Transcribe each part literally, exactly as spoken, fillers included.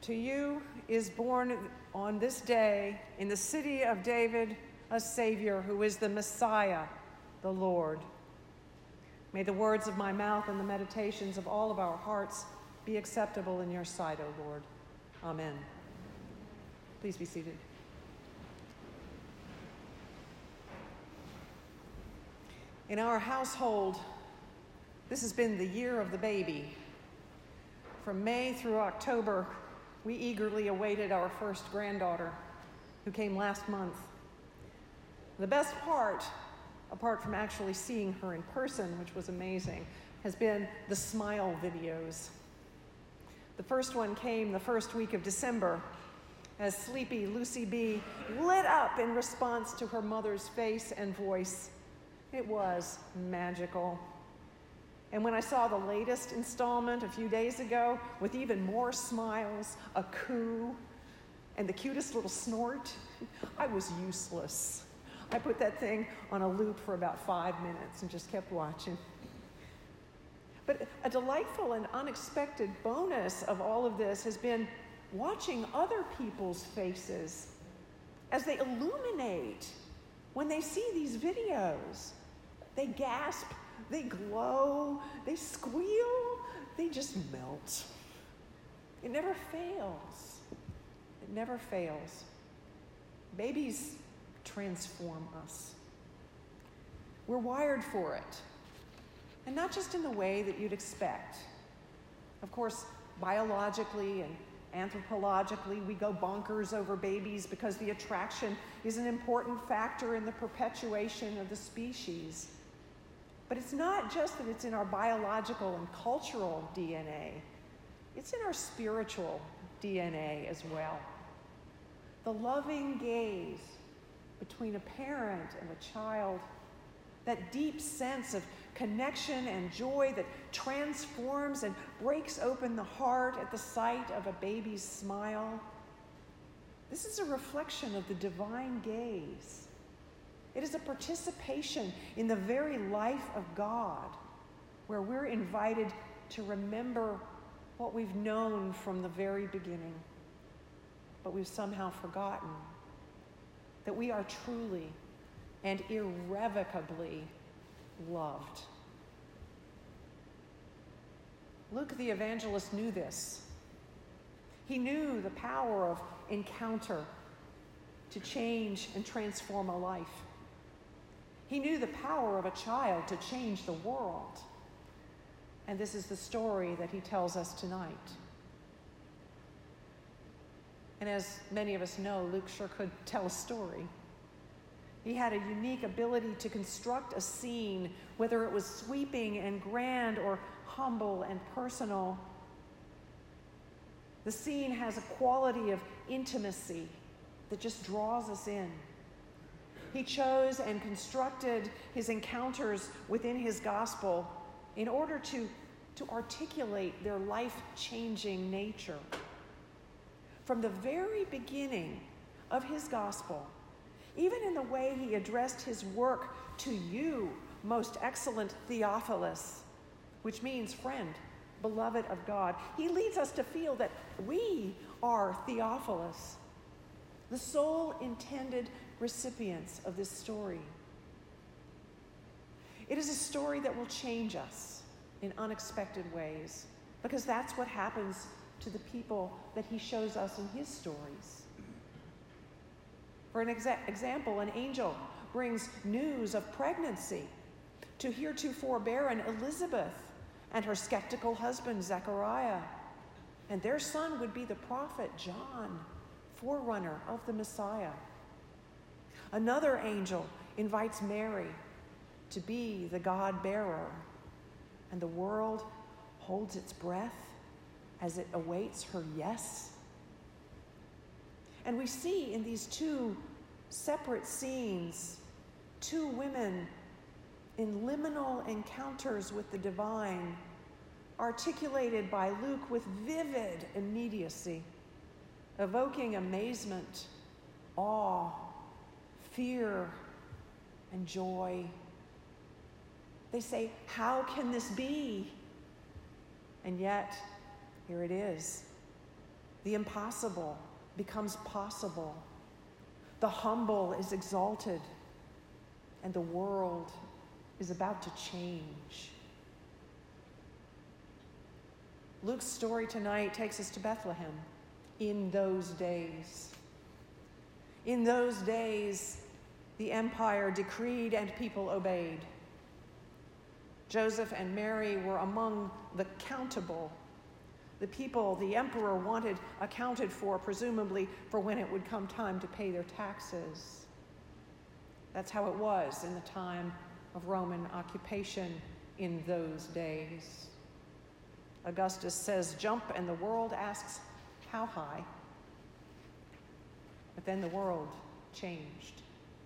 To you is born on this day in the city of David a Savior who is the Messiah, the Lord. May the words of my mouth and the meditations of all of our hearts be acceptable in your sight, O Lord. Amen. Please be seated. In our household, this has been the year of the baby. From May through October, we eagerly awaited our first granddaughter, who came last month. The best part, apart from actually seeing her in person, which was amazing, has been the smile videos. The first one came the first week of December, as sleepy Lucy B lit up in response to her mother's face and voice. It was magical. And when I saw the latest installment a few days ago with even more smiles, a coo, and the cutest little snort, I was useless. I put that thing on a loop for about five minutes and just kept watching. But a delightful and unexpected bonus of all of this has been watching other people's faces as they illuminate when they see these videos. They gasp, they glow, they squeal, they just melt. It never fails. It never fails. Babies transform us. We're wired for it. And not just in the way that you'd expect. Of course, biologically and anthropologically, we go bonkers over babies because the attraction is an important factor in the perpetuation of the species. But it's not just that it's in our biological and cultural D N A. It's in our spiritual D N A as well. The loving gaze between a parent and a child, that deep sense of connection and joy that transforms and breaks open the heart at the sight of a baby's smile. This is a reflection of the divine gaze. It is a participation in the very life of God, where we're invited to remember what we've known from the very beginning, but we've somehow forgotten that we are truly and irrevocably loved. Luke the evangelist knew this. He knew the power of encounter to change and transform a life. He knew the power of a child to change the world. And this is the story that he tells us tonight. And as many of us know, Luke sure could tell a story. He had a unique ability to construct a scene, whether it was sweeping and grand or humble and personal. The scene has a quality of intimacy that just draws us in. He chose and constructed his encounters within his gospel in order to, to articulate their life-changing nature. From the very beginning of his gospel, even in the way he addressed his work to you, most excellent Theophilus, which means friend, beloved of God, he leads us to feel that we are Theophilus, the sole intended recipients of this story. It is a story that will change us in unexpected ways, because that's what happens to the people that he shows us in his stories. For an exa- example, an angel brings news of pregnancy to heretofore barren Elizabeth and her skeptical husband Zechariah, and their son would be the prophet John, forerunner of the Messiah. Another angel invites Mary to be the God-bearer, and the world holds its breath as it awaits her yes. And we see in these two separate scenes, two women in liminal encounters with the divine, articulated by Luke with vivid immediacy, evoking amazement, awe, fear, and joy. They say, "How can this be?" And yet, here it is. The impossible becomes possible. The humble is exalted, and the world is about to change. Luke's story tonight takes us to Bethlehem in those days. In those days, the empire decreed and people obeyed. Joseph and Mary were among the countable, the people the emperor wanted accounted for, presumably for when it would come time to pay their taxes. That's how it was in the time of Roman occupation in those days. Augustus says, jump, and the world asks, how high? But then the world changed.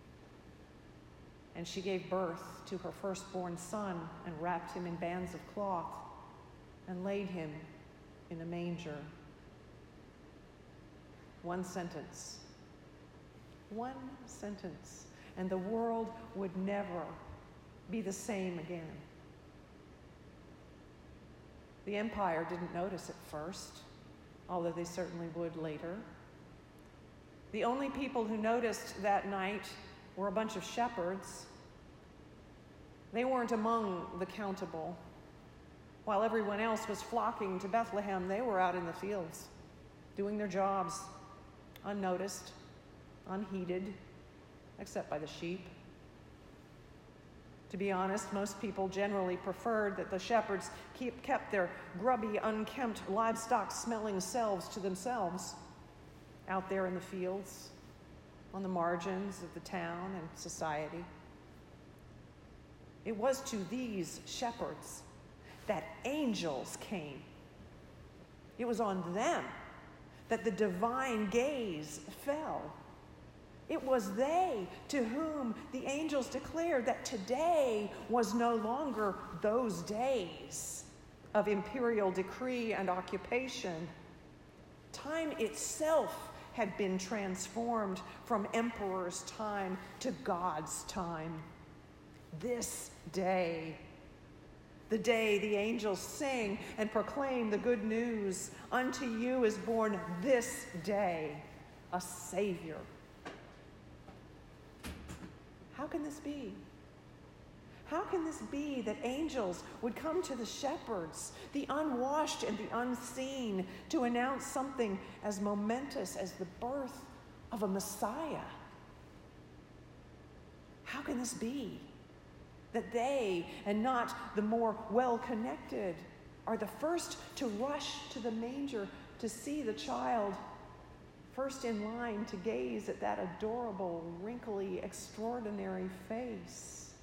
And she gave birth to her firstborn son and wrapped him in bands of cloth and laid him in a manger. One sentence. One sentence. And the world would never be the same again. The empire didn't notice at first, although they certainly would later. The only people who noticed that night were a bunch of shepherds. They weren't among the countable. While everyone else was flocking to Bethlehem, they were out in the fields, doing their jobs, unnoticed, unheeded, except by the sheep. To be honest, most people generally preferred that the shepherds keep, kept their grubby, unkempt, livestock-smelling selves to themselves, out there in the fields, on the margins of the town and society. It was to these shepherds that angels came. It was on them that the divine gaze fell. It was they to whom the angels declared that today was no longer those days of imperial decree and occupation. Time itself had been transformed from emperor's time to God's time. This day, the day the angels sing and proclaim the good news, unto you is born this day a Savior. How can this be? How can this be that angels would come to the shepherds, the unwashed and the unseen, to announce something as momentous as the birth of a Messiah? How can this be that they, and not the more well-connected, are the first to rush to the manger to see the child, first in line to gaze at that adorable, wrinkly, extraordinary face?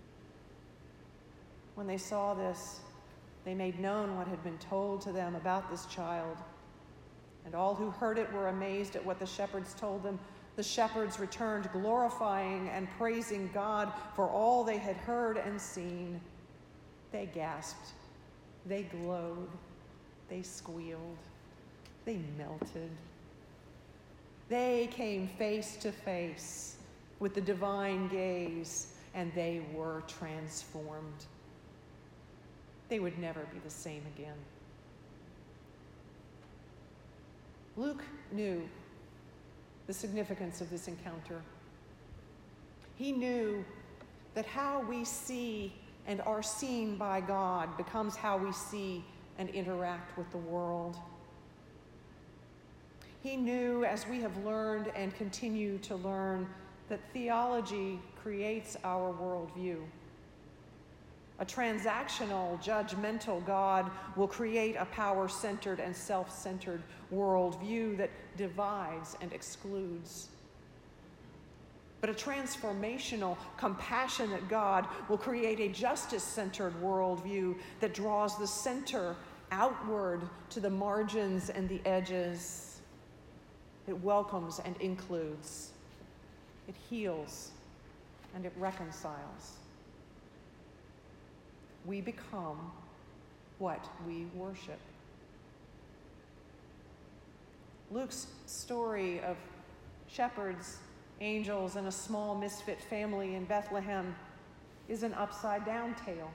When they saw this, they made known what had been told to them about this child. And all who heard it were amazed at what the shepherds told them. The shepherds returned, glorifying and praising God for all they had heard and seen. They gasped, they glowed, they squealed, they melted. They came face to face with the divine gaze, and they were transformed. They would never be the same again. Luke knew the significance of this encounter. He knew that how we see and are seen by God becomes how we see and interact with the world. He knew, as we have learned and continue to learn, that theology creates our worldview. A transactional, judgmental God will create a power-centered and self-centered worldview that divides and excludes. But a transformational, compassionate God will create a justice-centered worldview that draws the center outward to the margins and the edges. It welcomes and includes. It heals and it reconciles. We become what we worship. Luke's story of shepherds, angels, and a small misfit family in Bethlehem is an upside-down tale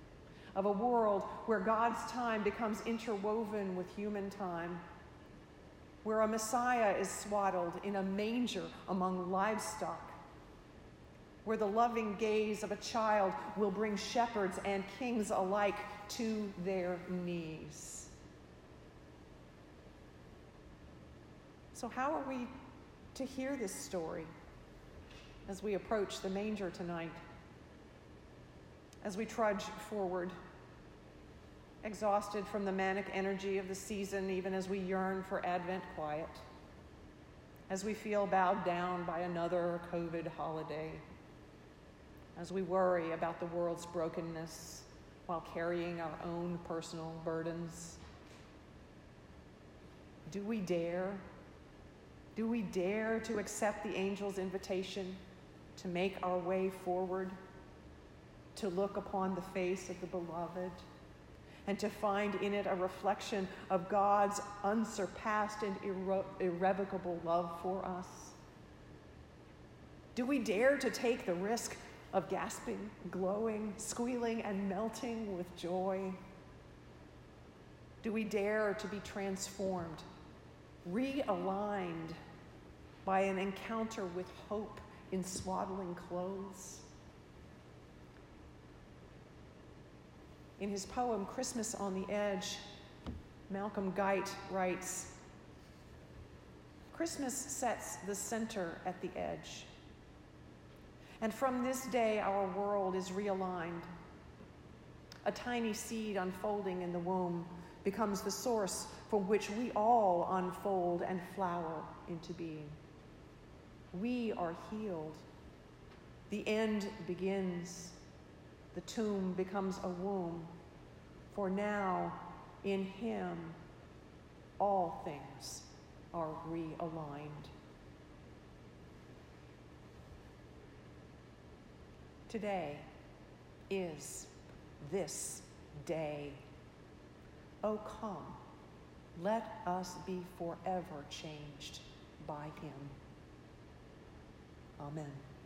of a world where God's time becomes interwoven with human time, where a Messiah is swaddled in a manger among livestock, where the loving gaze of a child will bring shepherds and kings alike to their knees. So how are we to hear this story as we approach the manger tonight, as we trudge forward, exhausted from the manic energy of the season, even as we yearn for Advent quiet, as we feel bowed down by another COVID holiday, as we worry about the world's brokenness while carrying our own personal burdens? Do we dare? Do we dare to accept the angel's invitation to make our way forward, to look upon the face of the beloved, and to find in it a reflection of God's unsurpassed and irre- irrevocable love for us? Do we dare to take the risk of gasping, glowing, squealing, and melting with joy? Do we dare to be transformed, realigned by an encounter with hope in swaddling clothes? In his poem, Christmas on the Edge, Malcolm Guite writes, "Christmas sets the center at the edge. And from this day, our world is realigned. A tiny seed unfolding in the womb becomes the source from which we all unfold and flower into being. We are healed. The end begins. The tomb becomes a womb. For now, in him, all things are realigned." Today is this day. Oh, come, let us be forever changed by him. Amen.